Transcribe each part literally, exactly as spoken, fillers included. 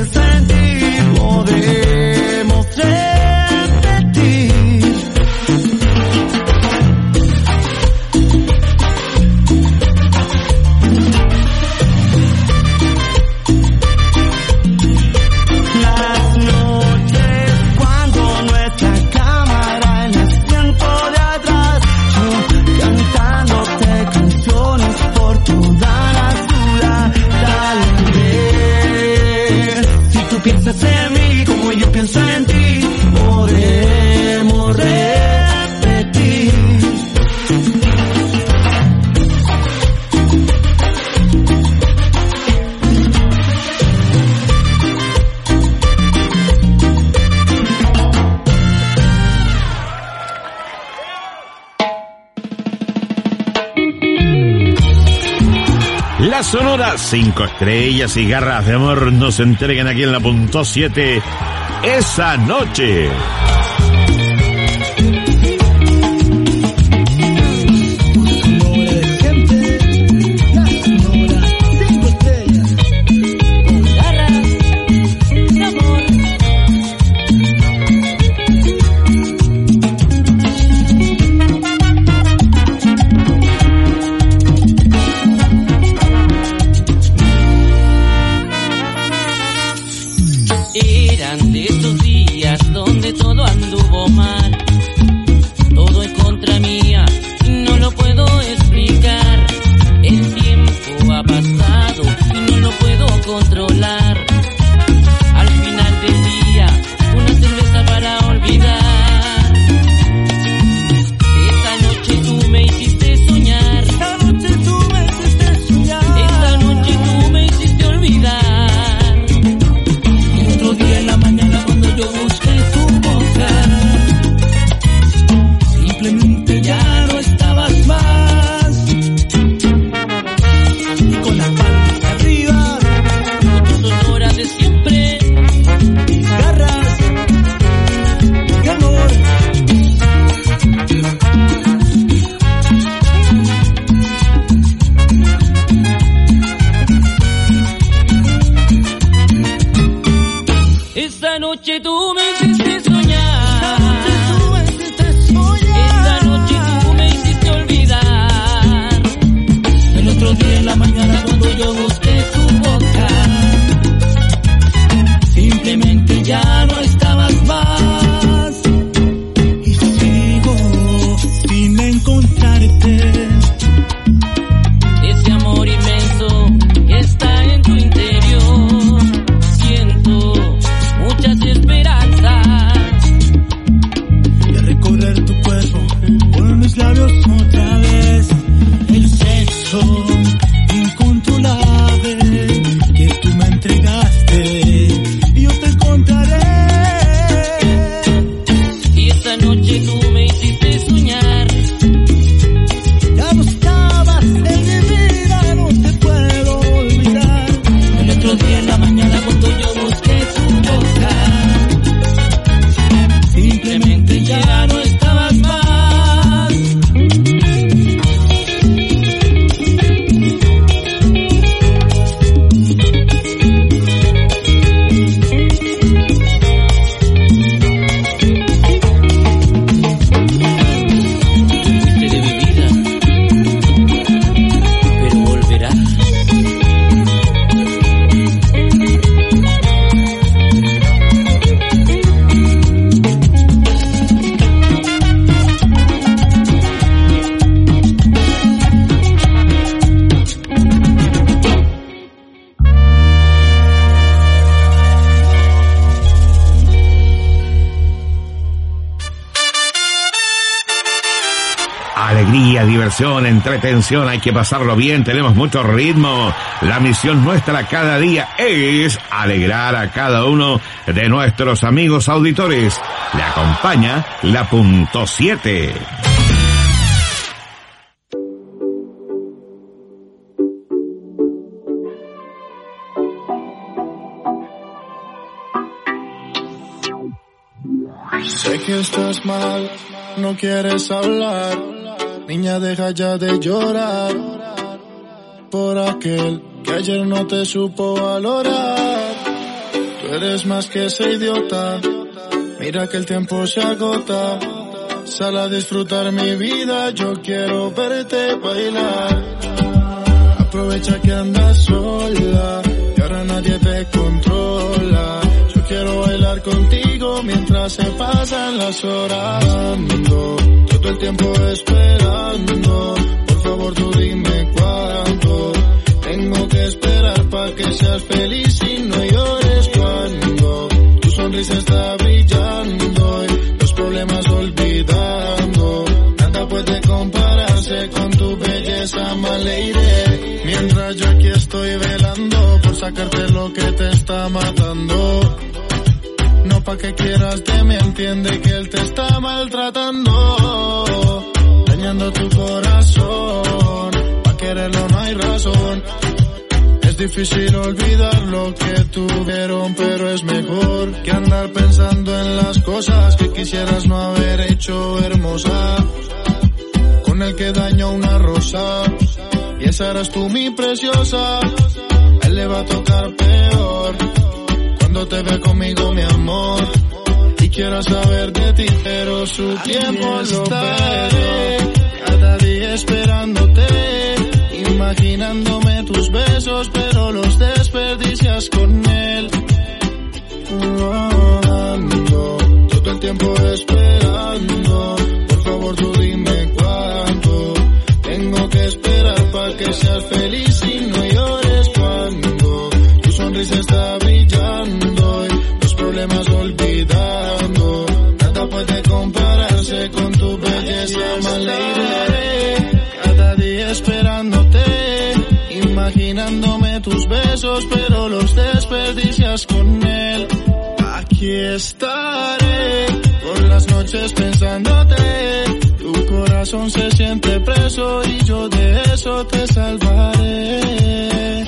pienso en ti, podemos repetir. Las noches cuando nuestra cámara en el asiento de atrás, yo cantándote canciones por toda la ciudad. Tal vez, si tú piensas en mí como yo pienso en ti, podemos repetir. Las sonoras cinco estrellas y garras de amor nos entregan aquí en la punto siete esa noche. Eran de esos días donde todo anduvo mal, todo en contra mía y no lo puedo explicar. El tiempo ha pasado y no lo puedo controlar. Al final del día, una cerveza para olvidar. Esta noche tú me hiciste soñar. Esta noche tú me hiciste soñar. Esta noche tú me hiciste olvidar. Otro día en la mañana cuando yo busqué tu boca, simplemente ya no estabas más. Y con la palma arriba, con tus horas de siempre, mis garras de amor. Esta noche tú me hiciste soñar. Esta noche tú me hiciste olvidar. El otro día en la mañana cuando yo busqué tu boca, simplemente ya no estabas más. Y sigo sin encontrarte. Ese amor inmenso que está en tu interior, siento muchas esperanzas de recorrer tu cuerpo con mis labios otra vez. El sexo incontrolable que tú me entregaste, yo te encontraré. Y esta noche tú me hiciste soñar. Ya no estabas en mi vida, no te puedo olvidar. El otro día en la mañana cuando yo busqué tu boca, simplemente ya no estabas más. Fuiste de mi vida, pero volverás. Alegría, diversión, entretención, hay que pasarlo bien, tenemos mucho ritmo. La misión nuestra cada día es alegrar a cada uno de nuestros amigos auditores. Le acompaña la punto siete. Sé que estás mal, no quieres hablar. Niña, deja ya de llorar por aquel que ayer no te supo valorar. eres más que ese idiota. Mira que el tiempo se agota. Sal a disfrutar mi vida, yo quiero verte bailar. Aprovecha que andas sola y ahora nadie te controla. Yo quiero bailar contigo mientras se pasan las horas. Ando todo el tiempo esperando. Por favor tú dime cuándo. Tengo que esperar pa' que seas feliz y no llores cuando tu sonrisa está brillando y los problemas olvidando. Nada puede compararse con tu belleza, my lady. Mientras yo aquí estoy velando por sacarte lo que te está matando. No pa' que quieras de mí, entiende que él te está maltratando, dañando tu corazón. Pa' quererlo no hay razón. Es difícil olvidar lo que tuvieron, pero es mejor que andar pensando en las cosas que quisieras no haber hecho, hermosa. Con el que dañó una rosa y esa eras tú, mi preciosa. A él le va a tocar peor cuando te ve conmigo, mi amor. Y quiero saber de ti, pero su tiempo lo perdió. Cada día esperándote, imaginándome tus besos, pero los desperdicias con él. Ando todo el tiempo esperando. Por favor tú dime cuánto tengo que esperar para que seas feliz y no llores cuando tu sonrisa está brillando y los problemas olvidando. Nada puede compararse con tu belleza, my lady. Cada día esperándote, imaginándome tus besos, pero los desperdicias con él. Aquí estaré por las noches pensándote. Tu corazón se siente preso y yo de eso te salvaré.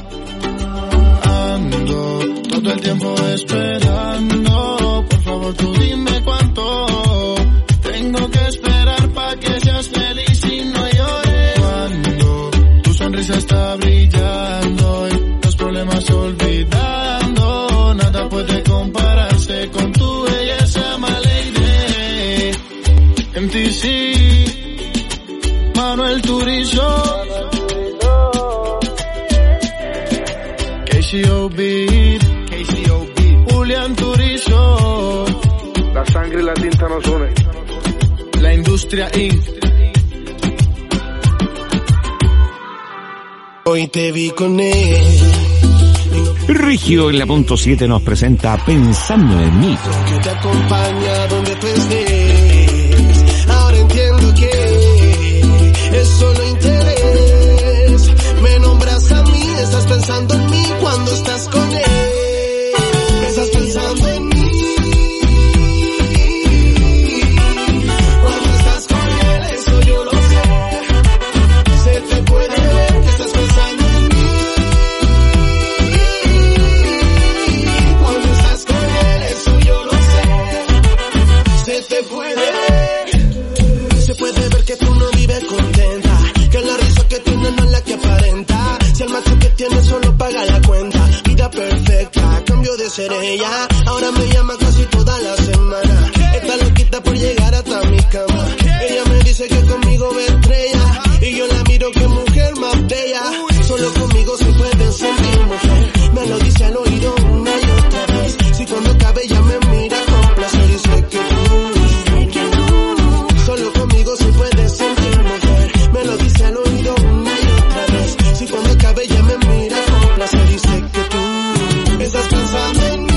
Ando todo el tiempo esperando. Por favor tú dime cuánto tengo que esperar pa' que seas feliz y no llores cuando tu sonrisa está brillando y los problemas olvidando. Nada puede compararse con tu belleza, my lady. M T C, Manuel Turizo, K C O B, Julián Turizo. La sangre y la tinta nos unen. La Industria incorporated. Hoy te vi con él. Rigio en la punto siete nos presenta Pensando en mí. Que te acompaña donde tú estés. Ahora entiendo que es solo interés. Me nombras a mí, estás pensando en mí cuando estás con él. Estás pensando en mí. Cuando estás con él, eso yo lo sé. Se te puede ver que estás pensando en mí. Cuando estás con él, eso yo lo sé. Se te puede ver. Se puede ver que tú no vives contenta, que la risa que tienes no es la que aparenta. Si el macho que tienes solo paga la cuenta. Vida perfecta, cambio de ser ella. Ahora me llama casi toda la semana. Está loquita por llegar hasta mi cama. Ella me dice que conmigo ve estrella y yo la miro que mujer más bella. Solo conmigo se puede sentir mujer. Me lo dice al oído una y otra vez. Si cuando acabe ella me mira con placer y sé que tú, solo conmigo se puede sentir mujer. Me lo dice al oído una y otra vez. Si cuando acabe ella me mira con placer y sé que tú estás pensando en mí.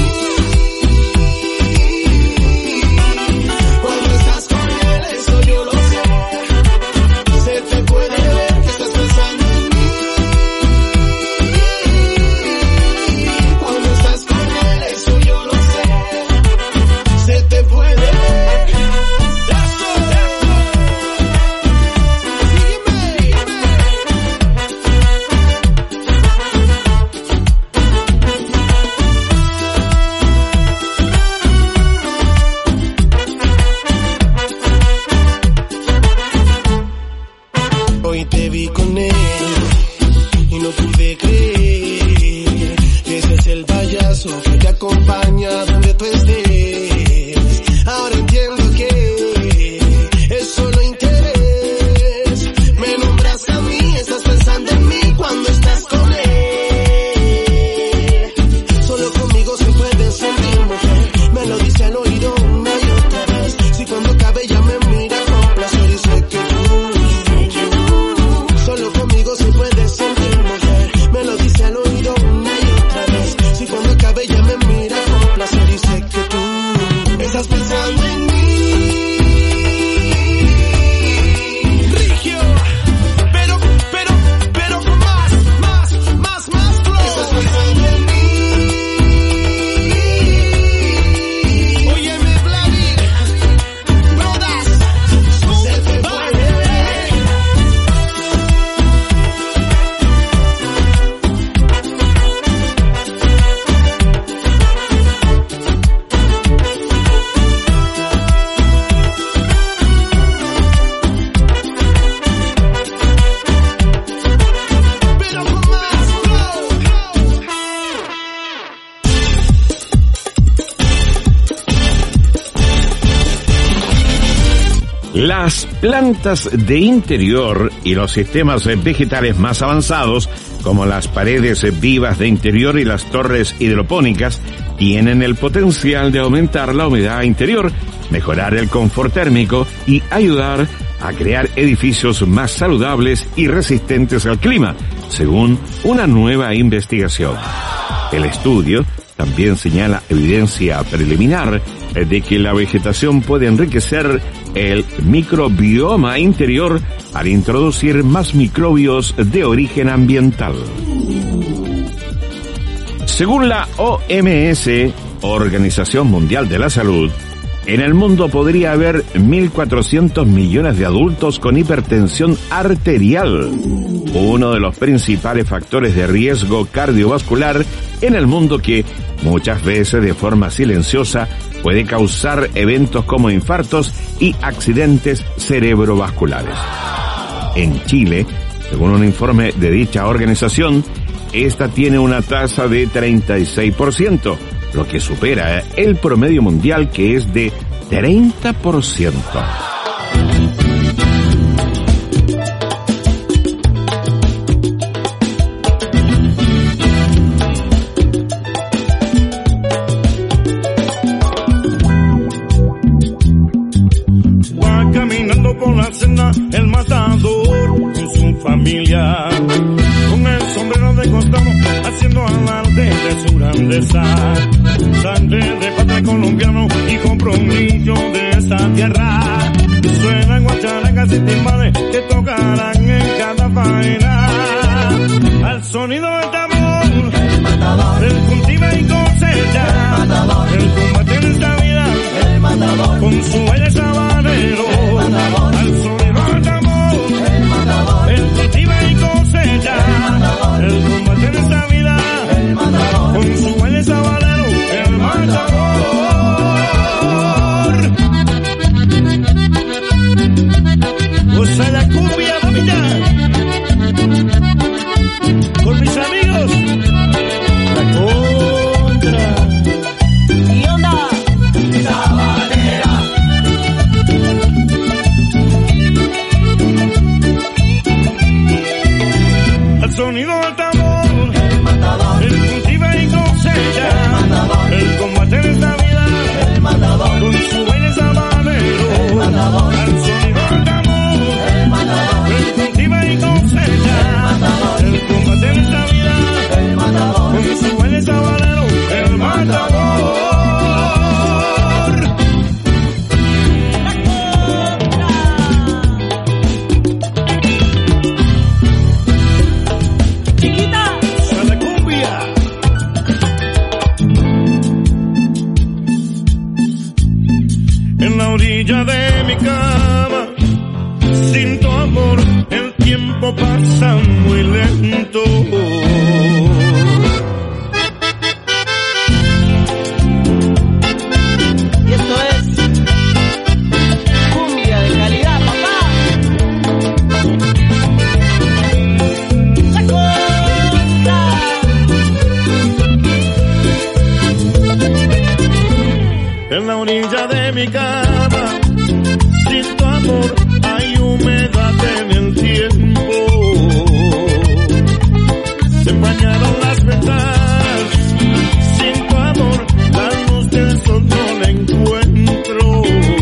Cuando estás con él, eso yo lo sé. Se te puede ver que estás pensando en mí. Cuando estás con él, eso yo lo sé. Se te puede ver. Hoy te vi con él y no pude creer que ese es el payaso que te acompaña Las plantas de interior y los sistemas vegetales más avanzados, como las paredes vivas de interior y las torres hidropónicas, tienen el potencial de aumentar la humedad interior, mejorar el confort térmico y ayudar a crear edificios más saludables y resistentes al clima, según una nueva investigación. El estudio también señala evidencia preliminar de que la vegetación puede enriquecer el microbioma interior al introducir más microbios de origen ambiental. Según la O M S, Organización Mundial de la Salud, en el mundo podría haber mil cuatrocientos millones de adultos con hipertensión arterial, uno de los principales factores de riesgo cardiovascular en el mundo que, muchas veces de forma silenciosa, puede causar eventos como infartos y accidentes cerebrovasculares. En Chile, según un informe de dicha organización, esta tiene una tasa de treinta y seis por ciento, lo que supera el promedio mundial, que es de treinta por ciento. Va caminando por la senda el matador con su familia, con el sombrero de costado, haciendo alarde de su grandeza. Sangre de padre colombiano, hijo prodigio de esta tierra. Suenan guacharancas y timbales que tocarán en cada faena. Al sonido del tambor, el matador, el cultiva y cosecha, el matador, el combate en esta vida, el matador, con su baile sabanero. Al sonido del tambor, el matador, el cultiva y cosecha, el matador, el combate en esta vida, el matador, con su baile sabanero, el matador. Goza la cumbia, mamita, con mis amigos, la contra. ¿Y onda? Sabanera. Al sonido del tambor, el matador, el cultiva y cosecha, el matador, el combate en esta vida, el matador, con su baile sabanero, el matador, al sonido del tambor, el matador, el cultiva y cosecha, el matador, el combate en esta vida, el matador, con su baile sabanero, el matador. En la orilla de mi cama, sin tu amor, el tiempo pasa muy lento. Y esto es cumbia de calidad, papá. La contra. En la orilla de mi cama, sin tu amor, hay humedad en el tiempo. Se empañaron las ventanas, sin tu amor, la luz del sol no la encuentro.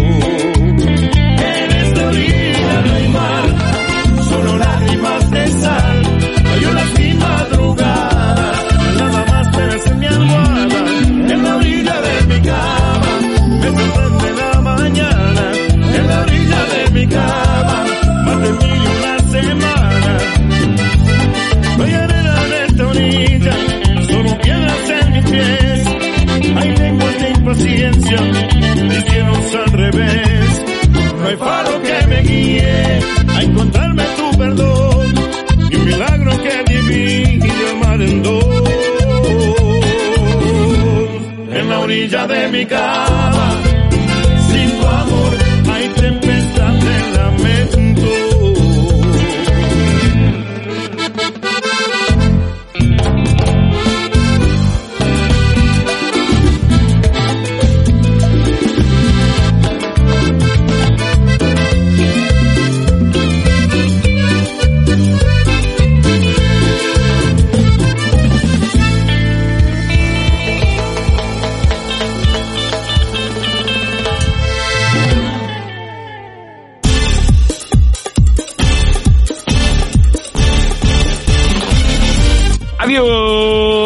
En esta orilla no hay mar, solo lágrimas de sal. Hay olas mi madrugada, nada más penas en mi almohada. En la orilla de mi cama, me sorprende la mañana. En la orilla de mi cama, más de mil y una semana. No hay arena en esta orilla, solo piedras en mis pies. Hay lenguas de impaciencia, mis cielos al revés. No hay faro que me guíe a encontrarme tu perdón, y un milagro que divide el mar en dos. En la orilla de mi cama, sin tu amor, hay tempestad de lamento.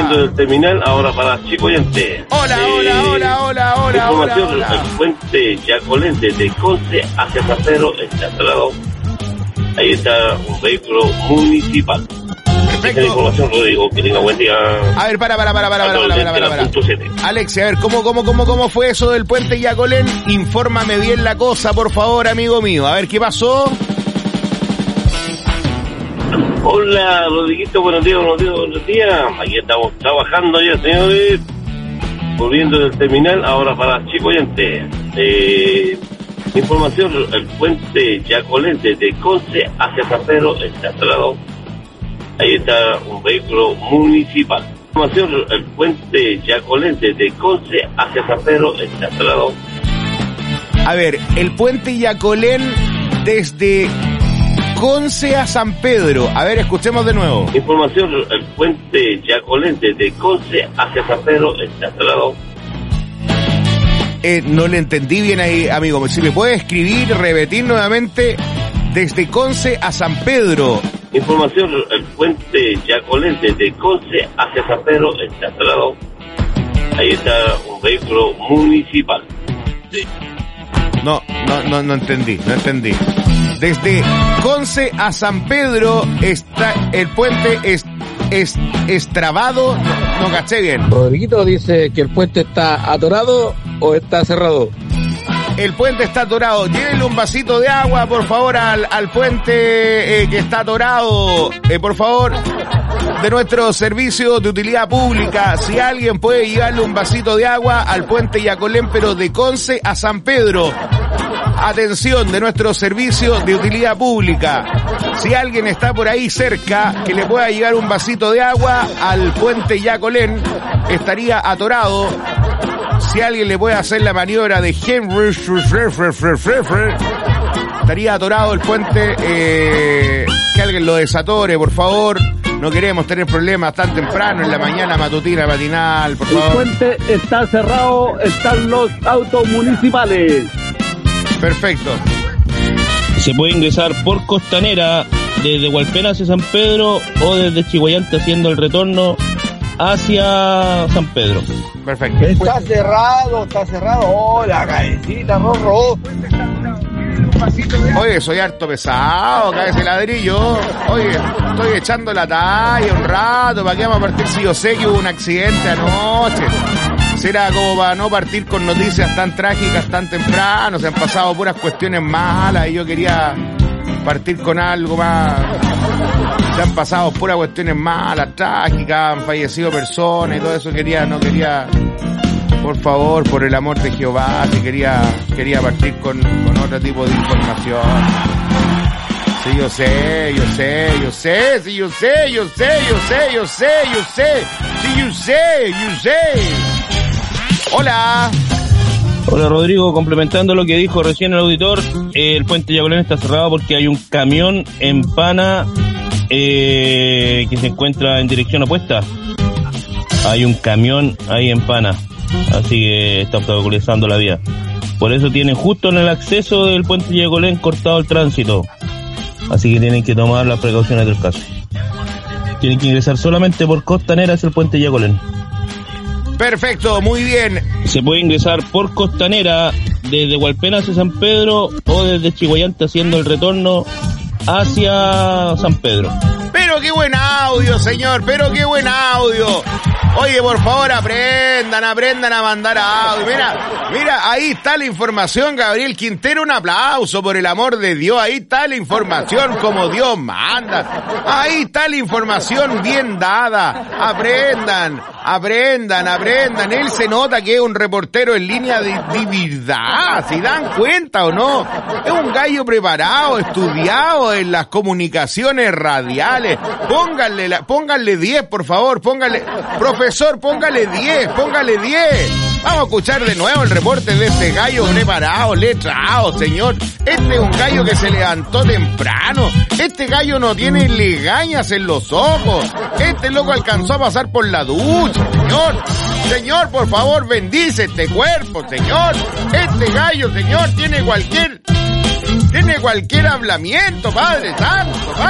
Volviendo del terminal, ahora para Chicoyante. Hola, eh, hola, hola, hola, hola, información, hola, hola. El puente Yacolén desde Conce hacia San Pedro está cerrado. Ahí está un vehículo municipal. Esta es la información, Rodrigo. Que tenga buen día. A ver, para, para, para, para, para, para, para, para, para. Alex, a ver, ¿cómo, cómo, cómo, cómo fue eso del puente Yacolén? Infórmame bien la cosa, por favor, amigo mío. A ver, ¿qué pasó? Hola, Rodriguito, buenos días, buenos días, buenos días. Aquí estamos trabajando ya, señores. Volviendo del terminal, ahora para Chicoyante. Eh, información, el puente Yacolén desde Conce hacia San Pedro está cerrado. Ahí está un vehículo municipal. Información, el puente Yacolén desde Conce hacia San Pedro está cerrado. A ver, el puente Yacolén desde Conce a San Pedro. A ver, escuchemos de nuevo. Información, el puente Yacolén desde Conce hacia San Pedro está cerrado. Eh, no le entendí bien ahí, amigo. Si me puede escribir, repetir nuevamente, desde Conce a San Pedro. Información, el puente Yacolén desde Conce hacia San Pedro está cerrado. Ahí está un vehículo municipal. Sí. No, no, no, no entendí, no entendí. Desde Conce a San Pedro está el puente es, es extrabado. No, no caché bien. Rodriguito dice que el puente está atorado o está cerrado. El puente está atorado. Llévenle un vasito de agua, por favor, al, al puente eh, que está atorado. Eh, por favor, de nuestro servicio de utilidad pública. Si alguien puede llevarle un vasito de agua al puente Yacolén, pero de Conce a San Pedro. Atención, de nuestro servicio de utilidad pública. Si alguien está por ahí cerca, que le pueda llevar un vasito de agua al puente Yacolén, estaría atorado. Si alguien le puede hacer la maniobra de Henry, estaría atorado el puente. Eh, que alguien lo desatore, por favor. No queremos tener problemas tan temprano en la mañana matutina, matinal, por favor. El puente está cerrado, están los autos municipales. Perfecto. Se puede ingresar por Costanera desde Hualpena hacia San Pedro o desde Chihuayante haciendo el retorno hacia San Pedro. Perfecto. Está cerrado, está cerrado. Hola, cabecita, Rorro. Oye, soy harto pesado, cae ese ladrillo. Oye, estoy echando la talla un rato. ¿Para qué vamos a partir si yo sé que hubo un accidente anoche? Será como para no partir con noticias tan trágicas tan temprano. Se han pasado puras cuestiones malas y yo quería partir con algo más. Se han pasado puras cuestiones malas, trágicas, han fallecido personas y todo eso. Quería, no quería, por favor, por el amor de Jehová, que quería, quería partir con, con otro tipo de información. Sí, yo sé, yo sé, yo sé, sí, yo sé, yo sé, yo sé, yo sé, yo sé, sí, yo sé, yo sé. Hola. Hola, Rodrigo, complementando lo que dijo recién el auditor, eh, el puente Yacolén está cerrado porque hay un camión en Pana eh, que se encuentra en dirección opuesta. Hay un camión ahí en Pana, así que está obstaculizando la vía. Por eso tienen justo en el acceso del puente Yacolén cortado el tránsito. Así que tienen que tomar las precauciones del caso. Tienen que ingresar solamente por Costanera hacia el puente Yacolén. Perfecto, muy bien. Se puede ingresar por Costanera desde Hualpena hacia San Pedro o desde Chihuayante haciendo el retorno hacia San Pedro. Pero qué buen audio, señor, pero qué buen audio. Oye, por favor, aprendan, aprendan a mandar audio. Mira, mira, ahí está la información, Gabriel Quintero, un aplauso, por el amor de Dios. Ahí está la información como Dios manda. Ahí está la información bien dada. Aprendan, aprendan, aprendan. Él se nota que es un reportero en línea de, de verdad, ¿se dan cuenta o no? Es un gallo preparado, estudiado en las comunicaciones radiales. Pónganle, la, pónganle diez, por favor, pónganle... Profesor, póngale diez, póngale diez. Vamos a escuchar de nuevo el reporte de este gallo preparado, letrado, señor. Este es un gallo que se levantó temprano. Este gallo no tiene legañas en los ojos. Este loco alcanzó a pasar por la ducha, señor. Señor, por favor, bendice este cuerpo, señor. Este gallo, señor, tiene cualquier... Tiene cualquier hablamiento, Padre Santo, Padre.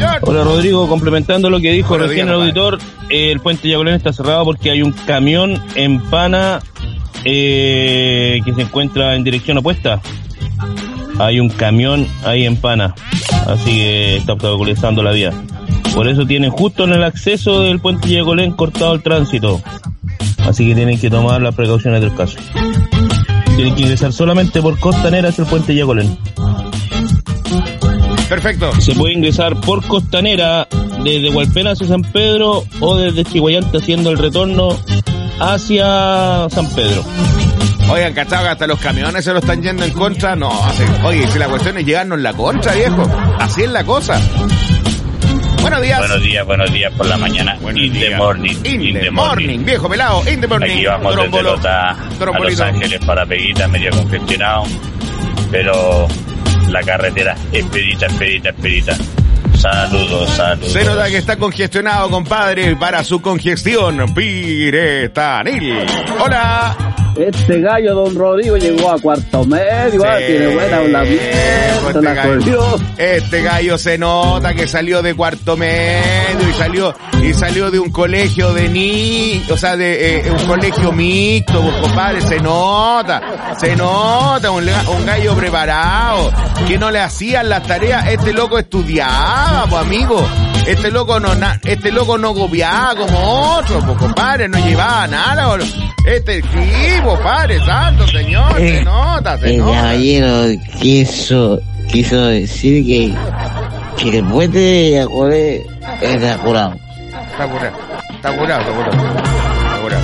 señor. Hola Rodrigo, complementando lo que dijo Hola, recién dígame, el auditor, eh, el puente Yacolén está cerrado porque hay un camión en Pana eh, que se encuentra en dirección opuesta. Hay un camión ahí en Pana, así que está obstaculizando la vía. Por eso tienen justo en el acceso del puente Yacolén cortado el tránsito. Así que tienen que tomar las precauciones del caso. Tienen que ingresar solamente por Costanera hacia el puente Yacolén. Perfecto. Se puede ingresar por Costanera desde Hualpén hacia San Pedro o desde Chihuayante haciendo el retorno hacia San Pedro. Oigan, ¿cachado que hasta los camiones se lo están yendo en contra? No, hace, oye, si la cuestión es llegarnos en la contra, viejo. Así es la cosa. Buenos días. Buenos días, buenos días por la mañana. Buenos in días. the morning. In, in the the morning. morning. Viejo pelado, in the morning. Aquí vamos desde Trombolo, Lota a trombolito. Los Ángeles para Peguita, medio congestionado. Pero la carretera expedita, expedita, expedita. Saludos, saludos. Se nota que está congestionado, compadre, para su congestión. Piretanil. Hola. Este gallo, don Rodrigo, llegó a cuarto medio, Sí, ah, tiene buena hablamiento, este, la gallo, cogió. este gallo se nota que salió de cuarto medio y salió y salió de un colegio de ni, o sea, de eh, un colegio mixto, pues, compadre, se nota, se nota, un, un gallo preparado, que no le hacían las tareas, este loco estudiaba, pues amigo, este loco no, na, este loco no copiaba como otro, pues compadre, no llevaba nada, boludo. Este equipo, padre santo, señor, Eh, se nota, se El nota. caballero quiso, quiso decir que, que el puente de Yacolé está curado. Está curado, está curado, está curado. Está curado.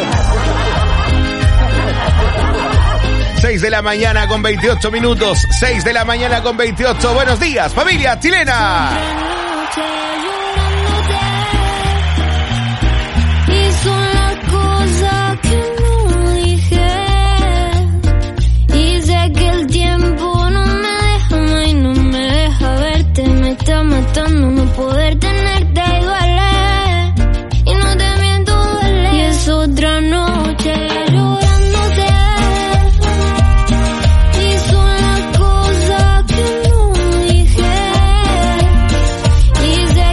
seis de la mañana con veintiocho minutos. seis de la mañana con veintiocho. Buenos días, familia chilena. Y son las cosas que no dije. Y sé que el tiempo no me deja más y no me deja verte. Me está matando no poder tenerte y duele. Y no te miento, duele. Y es otra noche llorándote. Y son las cosas que no dije. Y sé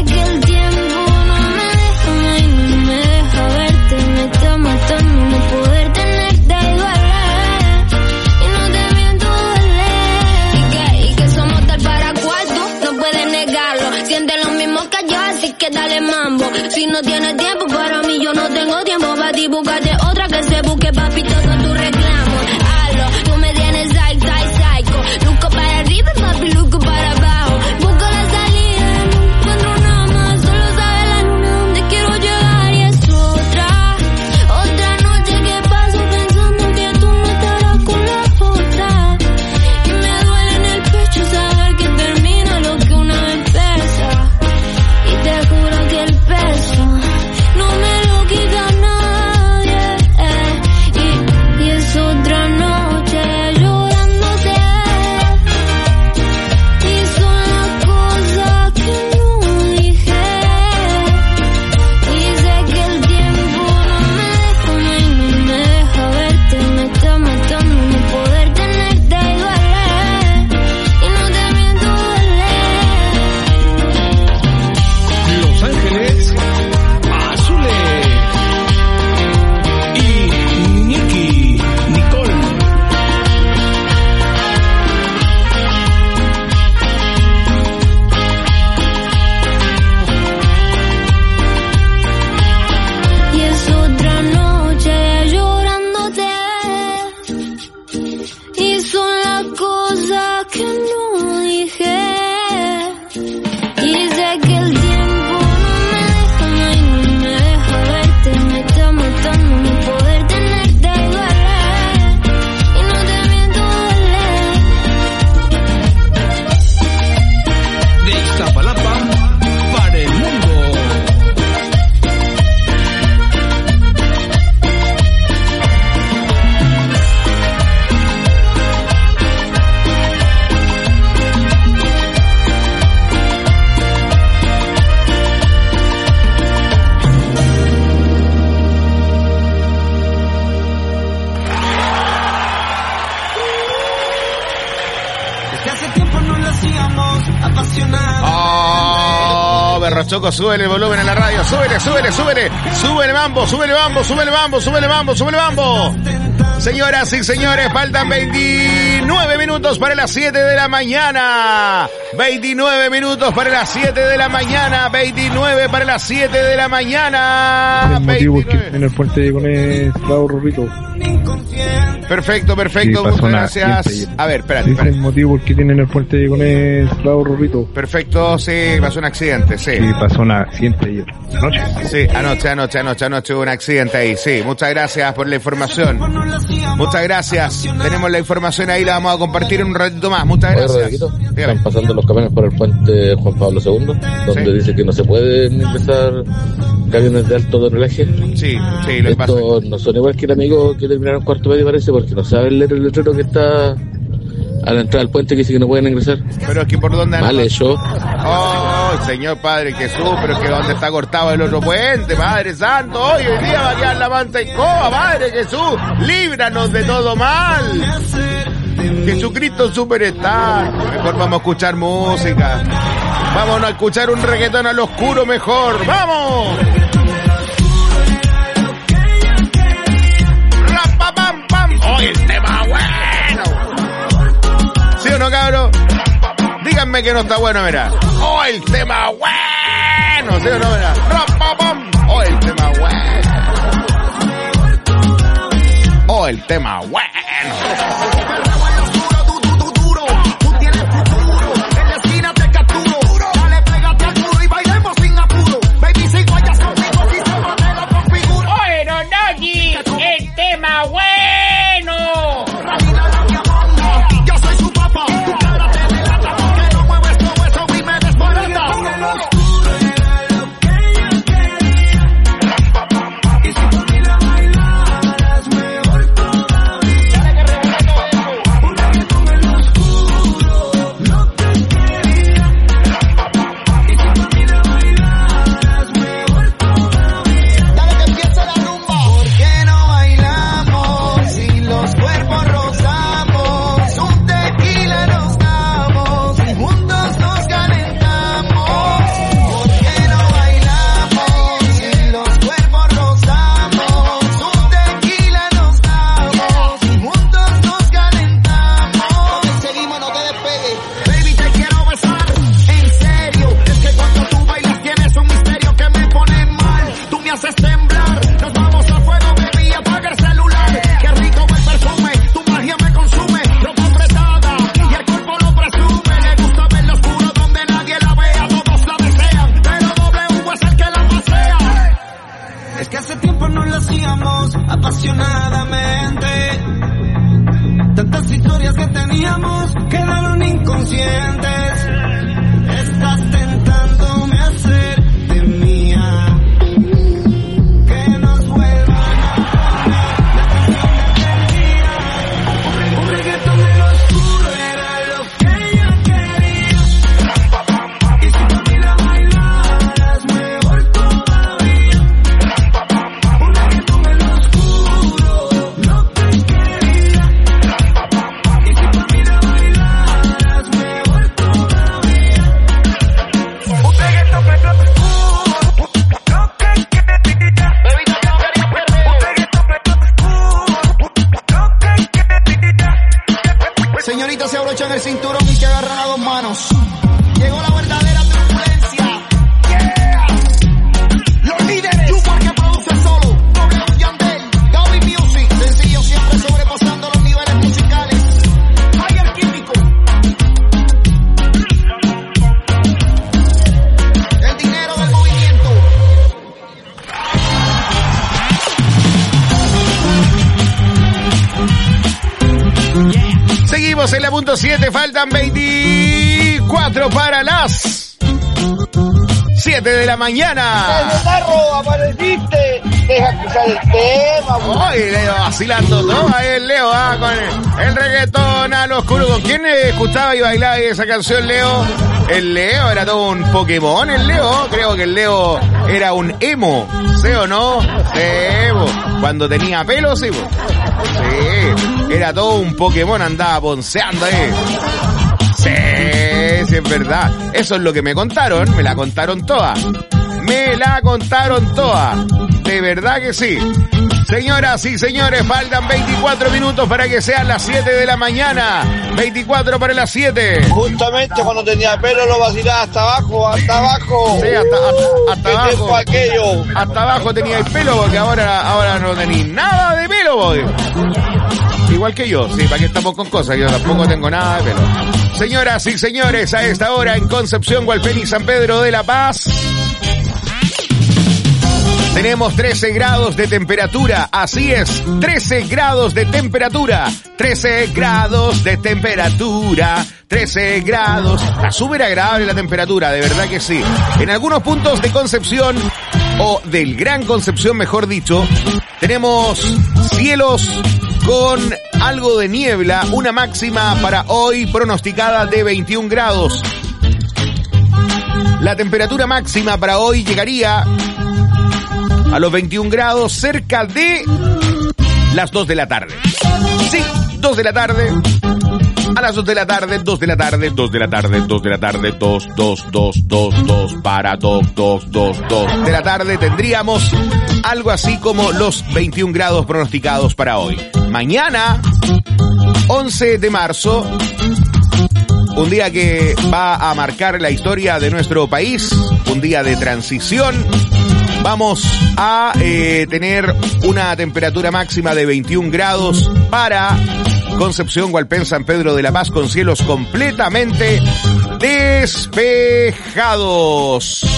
Choco, súbele el volumen en la radio. Súbele, súbele, súbele. Súbele mambo, súbele mambo, súbele mambo, súbele mambo, súbele mambo. Señoras y señores, faltan veintinueve minutos para las siete de la mañana. veintinueve minutos para las siete de la mañana. veintinueve para las siete de la mañana. El motivo es que en el puente de Diagonés, Bravo Rorrito. Perfecto, perfecto, Sí, muchas gracias. A ver, espérate, Ese es espérate. el motivo por que tienen el puente de Diagonés, Bravo Rorrito. Perfecto, sí, pasó un accidente, sí. Sí, pasó un accidente ayer. Anoche. Sí, anoche, anoche, anoche, anoche hubo un accidente ahí, sí. Muchas gracias por la información. Muchas gracias. Tenemos la información ahí, la vamos a compartir en un ratito más. Muchas Oye, gracias. Rodriguito, Dígame. están pasando los camiones por el puente Juan Pablo segundo, donde Sí. dice que no se pueden ingresar camiones de alto tonelaje. Sí, sí, lo que pasa. Estos no son igual que el amigo que terminaron cuarto medio, parece, porque no saben leer el letrero que está a la entrada del puente que dice que no pueden ingresar. Pero es que por dónde Mal hecho. Oh, Señor Padre Jesús, pero es que dónde está cortado el otro puente, Padre Santo. Hoy el día va a quedar la manta y coba, Padre Jesús. Líbranos de todo mal. Jesucristo Superstar. Mejor vamos a escuchar música. Vámonos a escuchar un reggaetón al oscuro mejor. ¡Vamos! ¡Rapapam, pam! ¡Hoy el tema bueno! ¿Sí o no, cabrón? Díganme que no está bueno, mira. ¡Oh, el tema bueno! ¿Sí o no, mira? ¡Rapapam! ¡Oh, el tema bueno! ¡Oh, el tema bueno! Bueno, Doggy, el tema bueno. Yo soy su papá, tu cara te delata, porque no mueves todo eso y me desbarata. Y si tú ni la bailaras, mejor todavía. Un reggaetón en lo oscuro, no te quería. Y si tú ni la bailaras, mejor todavía. Dale que empiece la rumba. ¿Por qué no bailamos si los cuerpos rozamos? Un tequila nos damos y juntos nos calentamos. ¿Por qué no bailamos si los cuerpos rozamos? Un tequila nos damos y juntos nos calentamos. Seguimos, no te despegues. Baby, te quiero besar, en serio. Es que cuando tú bailas tienes un misterio que me pone mal. Tú me haces temblar. Nos vamos a fuego, baby, apaga el celular. Qué rico el perfume, tu magia me consume. Ropa apretada y el cuerpo lo presume. Le gusta verlo oscuro donde nadie la vea. Todos la desean, pero W es el que la pasea. Es que hace tiempo no lo hacíamos apasionadamente. Tantas historias que teníamos quedaron inconscientes. Estás tentándome a hacerte mía. Que nos vuelvan a poner un reggaetón en lo oscuro era lo que yo quería. Y si tú ni la bailaras, mejor todavía. Un reggaetón en lo oscuro, no te quería. Y si tú ni la bailaras, mejor todavía. Un reggaetón en lo oscuro, no te quería. Baby, no te quería perder. Un reggaetón en lo oscuro, no te quería. Señorita, se abrochan el cinturón y se agarran a dos manos. Llegó la verdadera turbulencia. Yeah. Los líderes. Jumar que produce solo. W Yandel. Gaby Music. Sencillo, siempre sobrepasando los niveles musicales. Mayer Químico. El dinero del movimiento. Seguimos en la punto siete, faltan veinticuatro para las siete de la mañana. Narro, apareciste. Deja escuchar el tema. Oye, Leo vacilando todo, ahí el Leo, ah, con el, el reggaetón al oscuro. ¿Con quién escuchaba y bailaba esa canción, Leo? El Leo era todo un Pokémon, el Leo. Creo que el Leo era un emo, ¿sí o no? Sí, bo. Cuando tenía pelo, sí, bo. Sí, era todo un Pokémon, andaba ponceando ahí. Sí, si es verdad. Eso es lo que me contaron, me la contaron toda. Me la contaron toda. De verdad que sí. Señoras y señores, faltan veinticuatro minutos para que sean las siete de la mañana. veinticuatro para las siete. Justamente cuando tenía pelo lo vacilaba hasta abajo, hasta abajo. Sí, hasta, hasta, hasta ¿Qué abajo. tiempo aquello? Hasta abajo tenía el pelo porque ahora, ahora no tenéis nada de pelo, boy. Igual que yo, sí, para que estamos con cosas, yo tampoco tengo nada de pelo. Señoras y señores, a esta hora en Concepción, Hualpén y San Pedro de la Paz tenemos trece grados de temperatura, así es, trece grados de temperatura, trece grados de temperatura, trece grados. Está súper agradable la temperatura, de verdad que sí. En algunos puntos de Concepción, o del Gran Concepción mejor dicho, tenemos cielos con algo de niebla, una máxima para hoy pronosticada de veintiún grados. La temperatura máxima para hoy llegaría a los veintiún grados cerca de las dos de la tarde. Sí, dos de la tarde. A las dos de la tarde, dos de la tarde, dos de la tarde, dos de la tarde, dos, dos, dos, dos, dos, para dos, dos, dos, dos de la tarde tendríamos algo así como los veintiún grados pronosticados para hoy. Mañana, once de marzo, un día que va a marcar la historia de nuestro país, un día de transición. Vamos a eh, tener una temperatura máxima de veintiún grados para Concepción, Hualpén, San Pedro de la Paz, con cielos completamente despejados.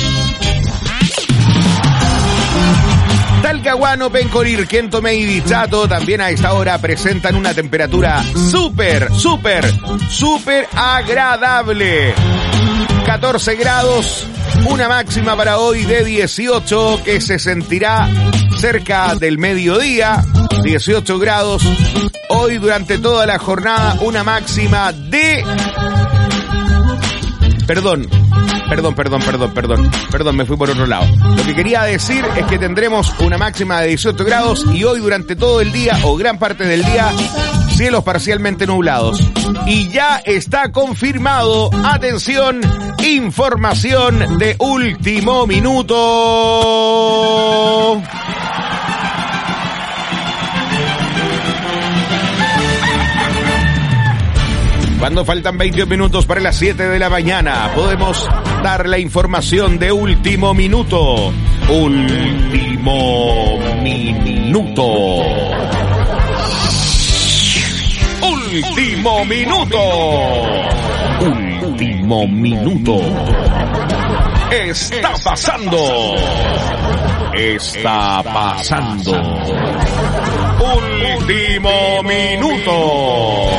Talcahuano, Pencolir, Quentomé y Dichato también a esta hora presentan una temperatura súper, súper, súper agradable. catorce grados, una máxima para hoy de dieciocho que se sentirá cerca del mediodía, dieciocho grados. Hoy durante toda la jornada una máxima de... Perdón, perdón, perdón, perdón, perdón, perdón, me fui por otro lado. Lo que quería decir es que tendremos una máxima de dieciocho grados y hoy durante todo el día o gran parte del día cielos parcialmente nublados. Y ya está confirmado, atención, información de último minuto. Cuando faltan veinte minutos para las siete de la mañana, podemos dar la información de último minuto. Último minuto. Último minuto. Último minuto. Está pasando. Está pasando. Último minuto.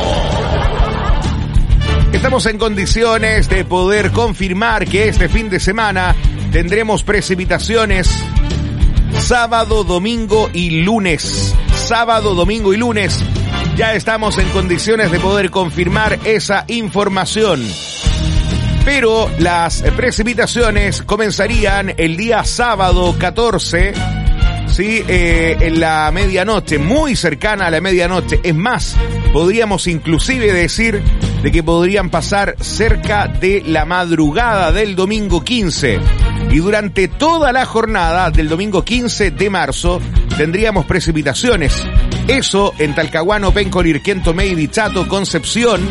Estamos en condiciones de poder confirmar que este fin de semana tendremos precipitaciones sábado, domingo y lunes. Sábado, domingo y lunes. Ya estamos en condiciones de poder confirmar esa información. Pero las precipitaciones comenzarían el día sábado catorce, sí, eh, en la medianoche, muy cercana a la medianoche. Es más, podríamos inclusive decir de que podrían pasar cerca de la madrugada del domingo quince. Y durante toda la jornada del domingo quince de marzo tendríamos precipitaciones. Eso en Talcahuano, Pencolir, Quentomé y Dichato, Concepción,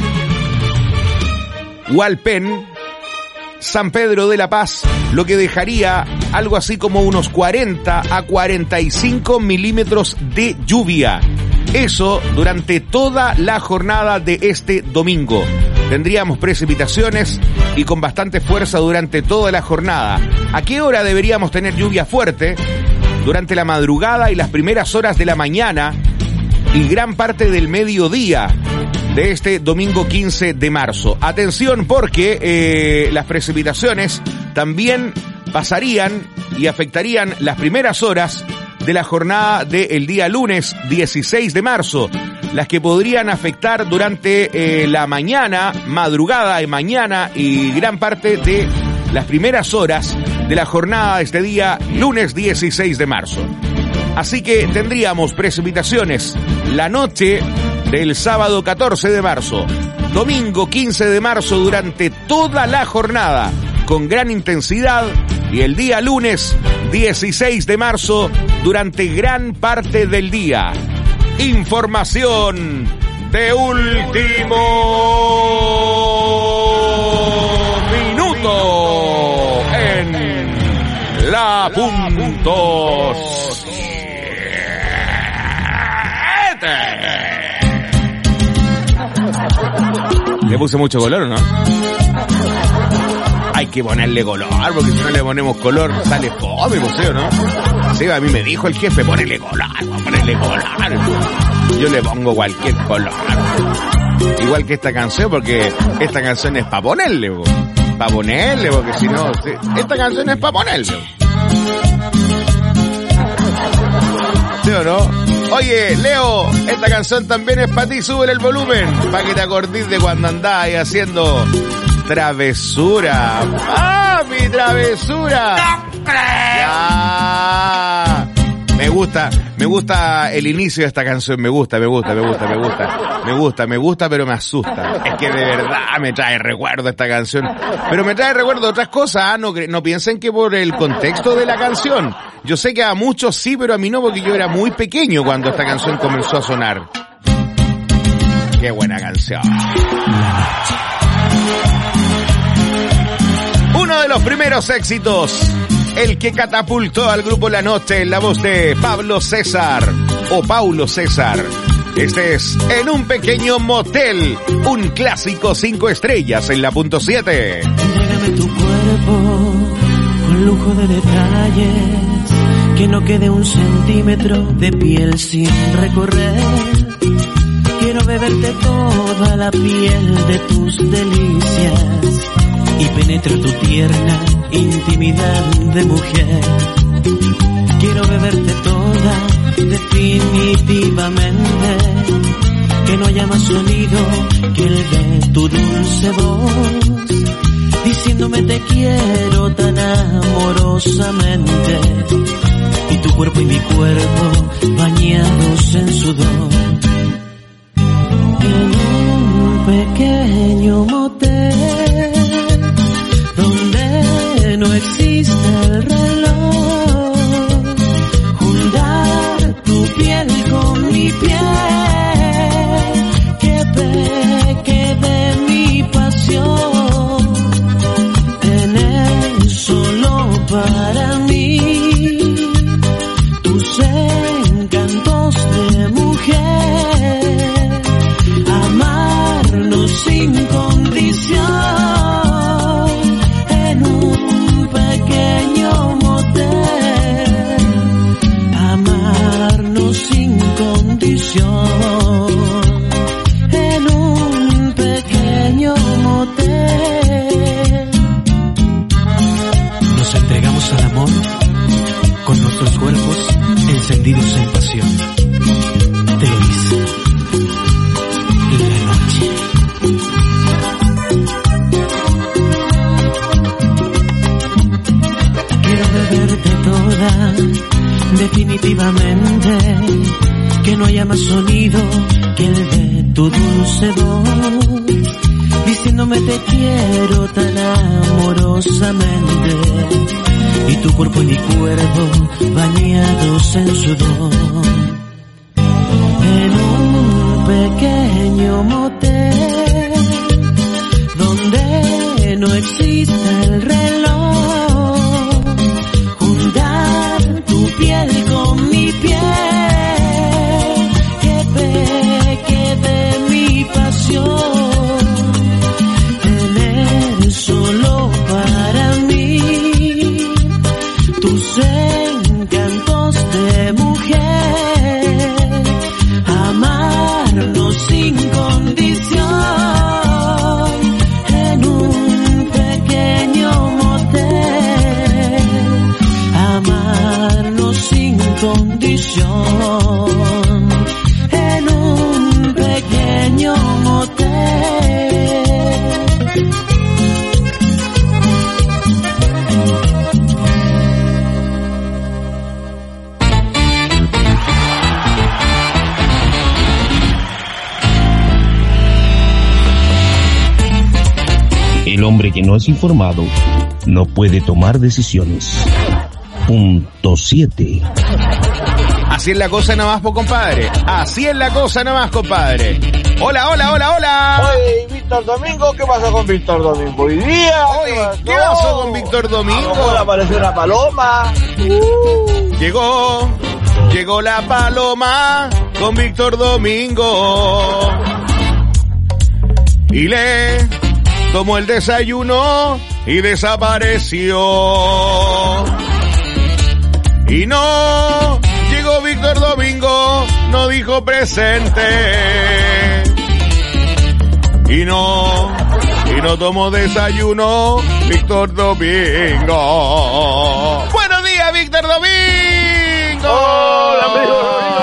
Hualpén, San Pedro de la Paz, lo que dejaría algo así como unos cuarenta a cuarenta y cinco milímetros de lluvia. Eso durante toda la jornada de este domingo. Tendríamos precipitaciones y con bastante fuerza durante toda la jornada. ¿A qué hora deberíamos tener lluvia fuerte? Durante la madrugada y las primeras horas de la mañana y gran parte del mediodía de este domingo quince de marzo. Atención porque eh, las precipitaciones también pasarían y afectarían las primeras horas de la jornada del día lunes dieciséis de marzo, las que podrían afectar durante eh, la mañana, madrugada de mañana y gran parte de las primeras horas de la jornada de este día lunes dieciséis de marzo. Así que tendríamos precipitaciones la noche del sábado catorce de marzo, domingo quince de marzo durante toda la jornada, con gran intensidad, y el día lunes dieciséis de marzo durante gran parte del día. Información de último minuto en La Punto siete. Le puse mucho color, ¿no? Hay que ponerle color, porque si no le ponemos color sale fome, ¿sí o no? Sí, a mí me dijo el jefe, ponele color, ponele color. Yo le pongo cualquier color. Igual que esta canción, porque esta canción es para ponerle, para ponerle, porque si no, sí, esta canción es para ponerle. ¿Sí o no? Oye, Leo, esta canción también es para ti, súbele el volumen, para que te acordes de cuando andabas ahí haciendo travesura. ¡Ah, mi travesura! Ya. Me gusta, me gusta el inicio de esta canción, me gusta, me gusta, me gusta, me gusta, me gusta, me gusta, pero me asusta. Es que de verdad me trae recuerdo esta canción, pero me trae recuerdo de otras cosas, ¿eh? no, no piensen que por el contexto de la canción. Yo sé que a muchos sí, pero a mí no, porque yo era muy pequeño cuando esta canción comenzó a sonar. Qué buena canción. Uno de los primeros éxitos, el que catapultó al grupo La Noche, en la voz de Pablo César o Paulo César. Este es En un pequeño motel, un clásico cinco estrellas en La Punto siete. Entrégame tu cuerpo con lujo de detalles, que no quede un centímetro de piel sin recorrer. Quiero beberte toda la piel de tus delicias y penetrar tu tierna intimidad de mujer. Quiero beberte toda definitivamente, que no haya más sonido que el de tu dulce voz, diciéndome te quiero tan amorosamente, y tu cuerpo y mi cuerpo bañados en sudor. En un pequeño motel donde no existe el reloj, juntar tu piel con mi piel, que peque de mi pasión, tener solo para mí tus encantos de mujer, amarnos sin condición. En un pequeño motel nos entregamos al amor con nuestros cuerpos encendidos en pasión. Te lo dice La Noche. Quiero beberte toda definitivamente, que no haya más sonido que el de tu dulce voz, diciéndome te quiero tan amorosamente, y tu cuerpo y mi cuerpo bañados en sudor. En un pequeño motel donde no existe el reloj, juntar tu piel con mi piel, tener solo para mí tus encantos de mujer, amarnos sin condición. En un pequeño motel, amarnos sin condición. En un pequeño motel. hombre que no es informado no puede tomar decisiones. Punto siete. Así es la cosa nomás, po, compadre. Así es la cosa nomás, compadre. Hola, hola, hola, hola. Oye, Víctor Domingo, ¿qué pasó con Víctor Domingo hoy día? Oye, ¿qué pasó con Víctor Domingo? ¿Cómo le apareció la paloma? Uh. Llegó, llegó la paloma con Víctor Domingo. Y le tomó el desayuno y desapareció. Y no llegó Víctor Domingo, no dijo presente. Y no, y no tomó desayuno Víctor Domingo. Buenos días, Víctor Domingo. Hola, amigo Domingo.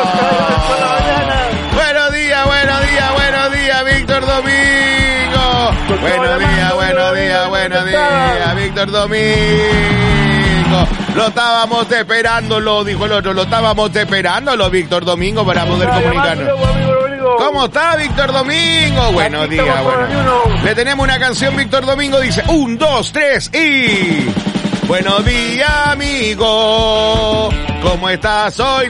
Buenos días, buenos días, buenos días, Víctor Domingo. Buenos días, buenos días, buenos días, Víctor Domingo. Lo estábamos esperándolo, dijo el otro, lo estábamos esperándolo, Víctor Domingo, para poder comunicarnos. ¿Cómo está, Víctor Domingo? Buenos días, bueno. Le tenemos una canción, Víctor Domingo, dice, un, dos, tres y... Buenos días, amigo, ¿cómo estás hoy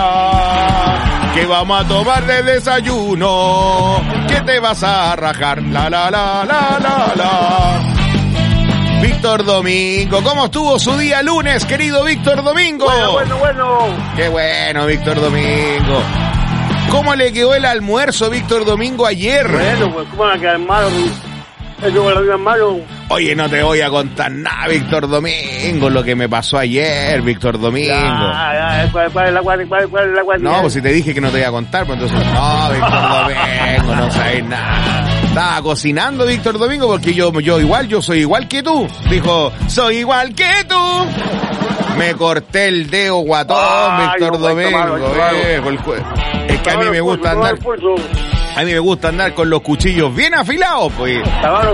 día? ¿Qué vamos a tomar de desayuno? ¿Qué te vas a rajar? La, la, la, la, la, la. Víctor Domingo, ¿cómo estuvo su día lunes, querido Víctor Domingo? Bueno, bueno, bueno. Qué bueno, Víctor Domingo. ¿Cómo le quedó el almuerzo, Víctor Domingo, ayer? Bueno, pues, ¿cómo va a quedar malo? Eso va a quedar malo. Oye, no te voy a contar nada, Víctor Domingo, lo que me pasó ayer, Víctor Domingo. Ya, ya, ¿cuál, cuál es la cual, cuál, cuál es la cual? No, pues si te dije que no te iba a contar, pues entonces, no, Víctor Domingo, no sabes nada. Estaba cocinando, Víctor Domingo, porque yo, yo igual, yo soy igual que tú. Dijo, soy igual que tú. Me corté el dedo guatón, ay, Víctor no, Domingo. Malo, viejo, el cu... Es que a mí me gusta andar... A mí me gusta andar con los cuchillos bien afilados, pues.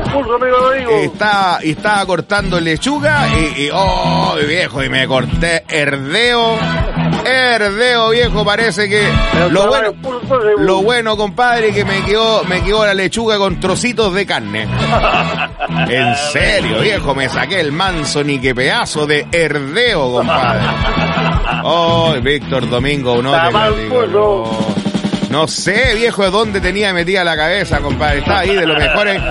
Estaba, estaba cortando lechuga y, y, oh, viejo, y me corté herdeo. Herdeo, viejo, parece que... Lo bueno, lo bueno, compadre, que me quedó, me quedó la lechuga con trocitos de carne. En serio, viejo, me saqué el manso ni que pedazo de herdeo, compadre. Oh, Víctor Domingo, no te lo digo, no. No sé, viejo, de dónde tenía metida la cabeza, compadre. Está ahí de lo mejor, eh.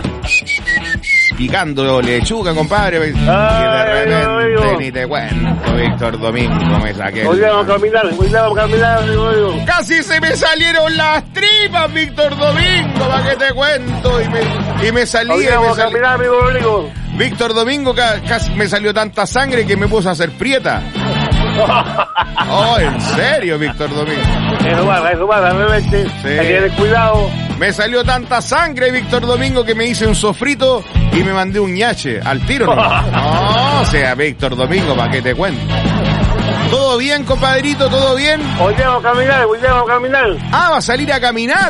Picando lechuga, compadre. Y de repente ni te cuento, Víctor Domingo, me saqué. Hoy vamos a caminar, hoy vamos a caminar, amigo. Casi se me salieron las tripas, Víctor Domingo, para que te cuento. Y me, y me salí. Hoy vamos a caminar, amigo Rodrigo. Víctor Domingo, casi me salió tanta sangre que me puse a hacer prieta. Oh, en serio, Víctor Domingo. Eso va, eso va, realmente. Sí. Hay que tener cuidado. Me salió tanta sangre, Víctor Domingo, que me hice un sofrito y me mandé un ñache al tiro. No, no, o sea, Víctor Domingo, ¿para qué te cuento? ¿Todo bien, compadrito? ¿Todo bien? Hoy vamos a caminar, hoy vamos a caminar. Ah, va a salir a caminar.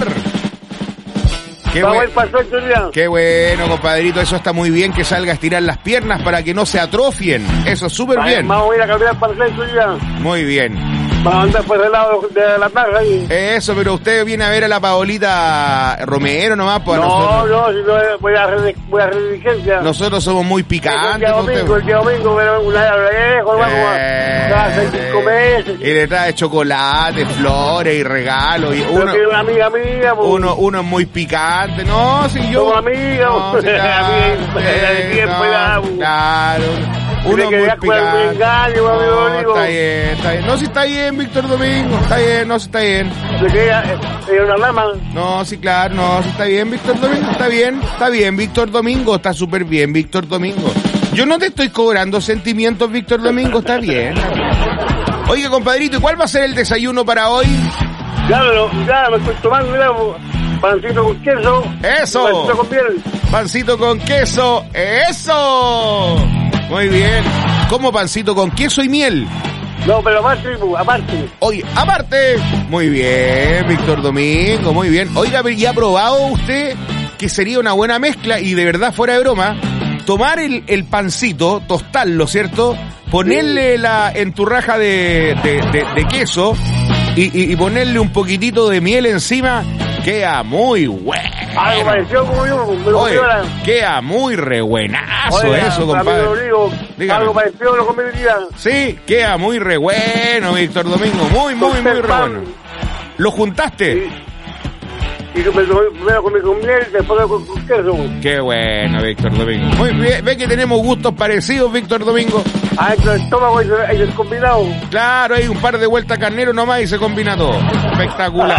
Qué, buen... Qué bueno, compadrito, eso está muy bien, que salga a estirar las piernas para que no se atrofien. Eso es súper bien. Vamos a ir a caminar para el centro ya. Muy bien. Vamos a andar por el lado de la plaza ahí. Eso, pero usted viene a ver a la Paolita Romero nomás. Pues no, nosotros... no, si no voy a hacer, voy a hacer diligencia. Nosotros somos muy picantes. El día domingo, el día domingo, pero una viejo, eh, hace cinco meses. Y le trae chocolate, flores y regalos. Y uno, pero una amiga mía, pues. uno, uno es muy picante. No, si yo. Como amiga, no, si claro, eh, no, claro. Uno es muy picante. Engaño, no, amigo, está bien, está bien. No, si está bien, Víctor Domingo. Está bien, no, si está bien. ¿De qué? ¿Es una lama? No, sí, claro, no, si está bien, Víctor Domingo. Está bien, está bien, Víctor Domingo. Está súper bien, Víctor Domingo. Yo no te estoy cobrando sentimientos, Víctor Domingo. Está bien. Oiga, compadrito, ¿y cuál va a ser el desayuno para hoy? Ya, lo, ya me estoy tomando, mira, pancito con queso. ¡Eso! Pancito con miel. Pancito con queso. ¡Eso! Muy bien. ¿Cómo pancito con queso y miel? No, pero aparte, aparte. Oye, aparte. Muy bien, Víctor Domingo, muy bien. Oiga, ¿ya ha probado usted que sería una buena mezcla y de verdad fuera de broma? Tomar el, el pancito, tostarlo, ¿cierto? Ponerle sí. la enturraja de, de, de, de queso y, y, y ponerle un poquitito de miel encima. Queda muy bueno. Algo pareció como yo, me lo Oye, queda muy re buenazo. Oye, eso, compadre. Rodrigo, algo parecido lo comería. Sí, queda muy re bueno, Víctor Domingo. Muy, muy, muy re bueno. ¿Lo juntaste? Sí. Y yo me lo primero comí con miel y después con, con queso. Qué bueno, Víctor Domingo. Muy bien, ve que tenemos gustos parecidos, Víctor Domingo. Ah, el estómago hay el combinado. Claro, hay un par de vueltas carnero nomás y se combina todo. Espectacular.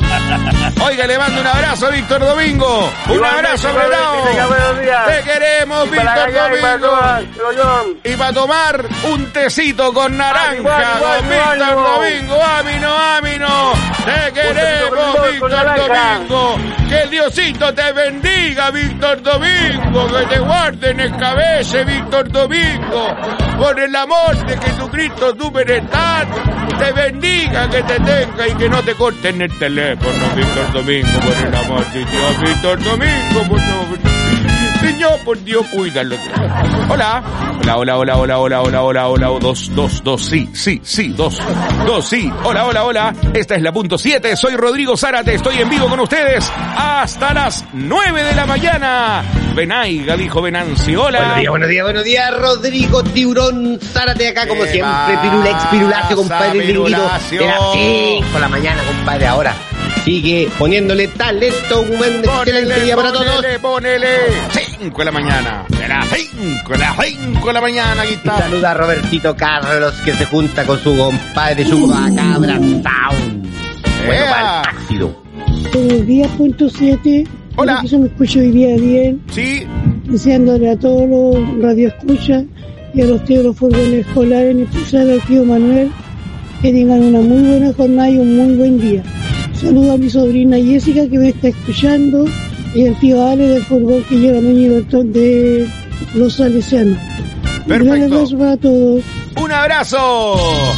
Oiga, le mando un abrazo a Víctor Domingo. Un Igual abrazo apretado. Te queremos, y Víctor Domingo. Y para tomar un tecito con naranja, igual, igual, con igual, Víctor igual. Domingo. Ámino, ámino. Te queremos, Víctor Domingo. Que el Diosito te bendiga, Víctor Domingo. Que te guarde en el cabeza, Víctor Domingo. Por el amor de Jesucristo superstar, te bendiga, que te tenga y que no te corten el teléfono, Víctor Domingo, por el amor de Dios, Víctor Domingo, por favor. Señor, por Dios, cuídalo. Hola. Hola, hola, hola, hola, hola, hola, hola, hola, dos, dos, dos, sí, sí, sí, dos, dos, sí. Hola, hola, hola. Esta es la punto siete. Soy Rodrigo Zárate. Estoy en vivo con ustedes hasta las nueve de la mañana. Benaiga, dijo Venanci. Hola. Buenos días, buenos días, buenos días. Rodrigo Tiburón Zárate acá, como siempre. Pirulex, pirulacio, compadre. Pirulacio. De las cinco de la mañana, compadre, ahora. Sigue poniéndole talento, un buen excelente día para todos. Ponele, ponele. cinco de la mañana. De las cinco, de las cinco de la mañana. Aquí está. Y saluda a Robertito Carlos, que se junta con su compadre, su cabra Town. Bueno, para el ácido. Buenos días, punto siete. Hola. Que se me escucha hoy día bien. Sí. Deseándole a todos los radioescuchas y a los tíos de los furgones escolares, en especial al tío Manuel, que tengan una muy buena jornada y un muy buen día. Saludo a mi sobrina Jessica, que me está escuchando, y al tío Ale del furgón que lleva venido de los salesianos. Perfecto. Un abrazo para todos. ¡Un abrazo!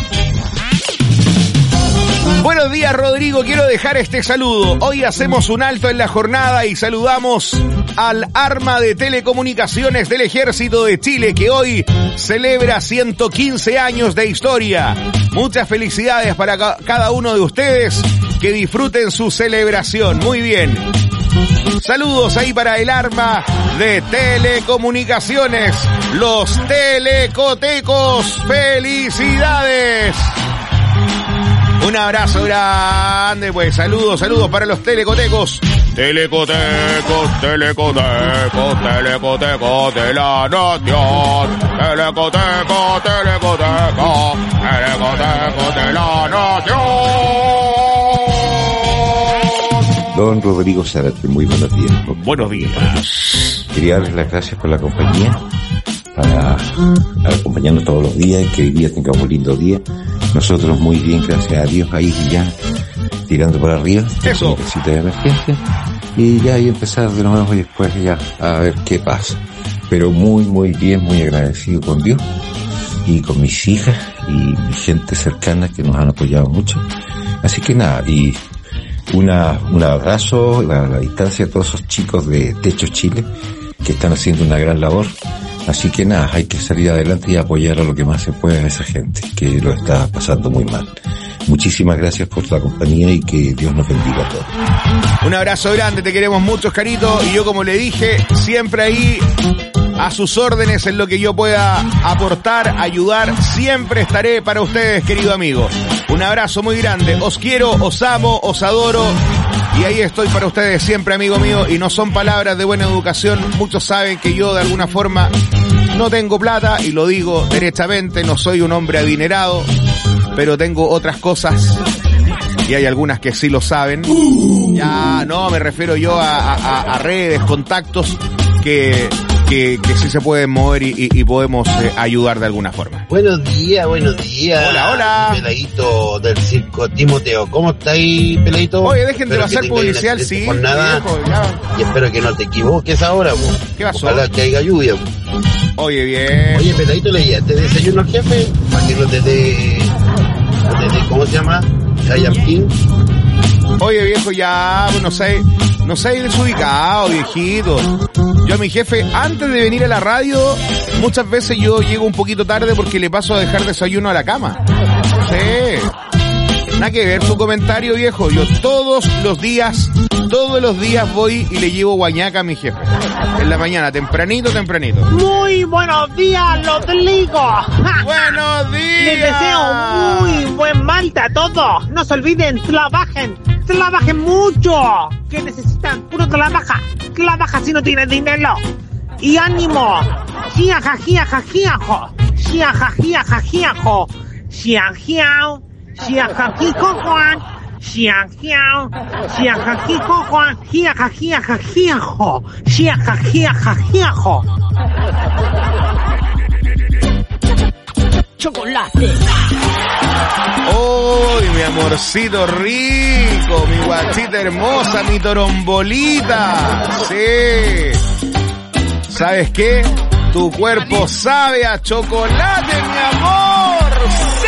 Buenos días, Rodrigo. Quiero dejar este saludo. Hoy hacemos un alto en la jornada y saludamos al arma de telecomunicaciones del Ejército de Chile, que hoy celebra ciento quince años de historia. Muchas felicidades para ca- cada uno de ustedes. Que disfruten su celebración. Muy bien. Saludos ahí para el arma de telecomunicaciones, los telecotecos. ¡Felicidades! Un abrazo grande, pues. Saludos, saludos para los telecotecos. Telecotecos, telecotecos, telecotecos de la nación. Telecotecos, telecotecos, telecotecos de la nación. Don Rodrigo Zárate, muy buenos días. Buenos días. Quería darles las gracias por la compañía, para acompañarnos todos los días y que hoy día tengamos un lindo día. Nosotros muy bien, gracias a Dios, ahí ya tirando por arriba. Eso. Casita de emergencia. Y ya ahí empezar de nuevo y después ya a ver qué pasa. Pero muy, muy bien, muy agradecido con Dios y con mis hijas y mi gente cercana que nos han apoyado mucho. Así que nada, y una un abrazo a la, la distancia a todos esos chicos de Techo Chile que están haciendo una gran labor. Así que nada, hay que salir adelante y apoyar a lo que más se puede a esa gente que lo está pasando muy mal. Muchísimas gracias por la compañía y que Dios nos bendiga a todos. Un abrazo grande, te queremos mucho, Oscarito, y yo, como le dije, siempre ahí a sus órdenes en lo que yo pueda aportar, ayudar, siempre estaré para ustedes, querido amigo. Un abrazo muy grande, os quiero, os amo, os adoro, y ahí estoy para ustedes siempre, amigo mío, y no son palabras de buena educación. Muchos saben que yo de alguna forma no tengo plata, y lo digo derechamente, no soy un hombre adinerado, pero tengo otras cosas, y hay algunas que sí lo saben. Ya, no, me refiero yo a, a, a redes, contactos que, que, que sí se pueden mover y, y, y podemos eh, ayudar de alguna forma. Buenos días, buenos días. Hola, hola. Peladito del circo Timoteo, ¿cómo estáis, Peladito? Oye, dejen de hacer publicidad, sí. Por nada. Viejo, y espero que no te equivoques ahora, po. ¿Qué pasó? Ojalá que haya lluvia, po. Oye, bien. Oye, Peladito, ¿le llevaste desayuno al jefe? Para que no te dé... No te dé, ¿cómo se llama? Giant King. Oye, viejo, ya, pues no sé, no sé desubicado, viejito. Yo a mi jefe, antes de venir a la radio, muchas veces yo llego un poquito tarde porque le paso a dejar desayuno a la cama. Sí. Nada que ver su comentario, viejo. Yo todos los días, todos los días voy y le llevo guañaca a mi jefe. En la mañana, tempranito, tempranito. Muy buenos días, Rodrigo. ¡Ja! Buenos días. Les deseo muy buen martes a todos. No se olviden, trabajen, trabajen mucho. Que necesitan puro trabaja. Trabaja si no tienes dinero. Y ánimo. Gia, ja, gia, ja, gia, jo. Gia, ja, gia, ja, gia, jo. Gia, gia. Gia, ja, ji, jo, Juan. Gia, gia. Gia, ja, ji, jo, Juan. Gia, ja, gia, ja, gia, jo. Gia, ja, gia, ja, gia, jo. Chocolate. ¡Uy, mi amorcito rico! Mi guachita hermosa, mi torombolita. Sí. ¿Sabes qué? Tu cuerpo sabe a chocolate, mi amor. ¡Sí!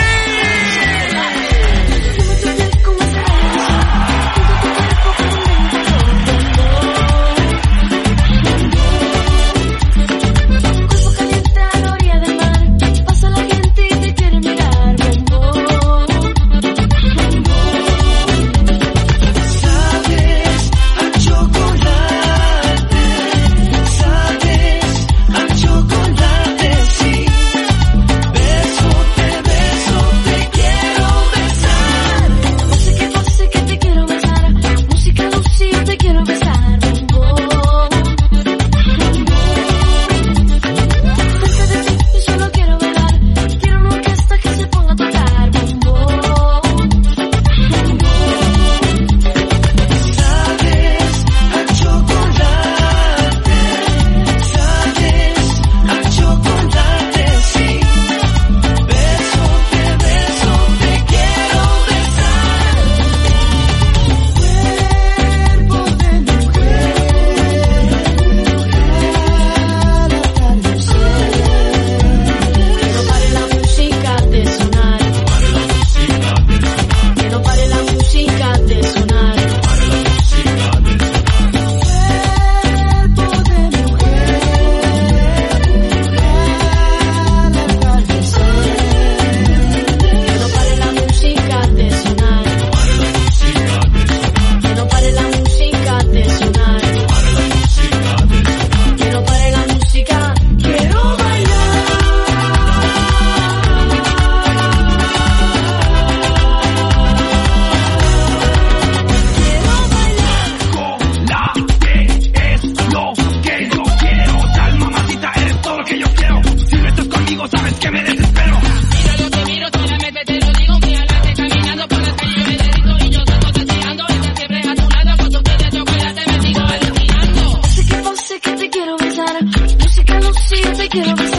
Quiero